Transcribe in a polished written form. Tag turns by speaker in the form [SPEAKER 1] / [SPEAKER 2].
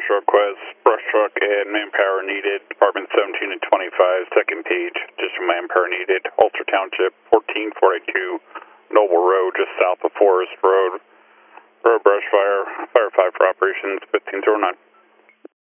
[SPEAKER 1] special request, brush truck and manpower needed, Department 17 and 25, second page, additional manpower needed, Ulster Township, 1442, Noble Road, just south of Forest Road. Road brush fire, fire 5 for operations, 1509.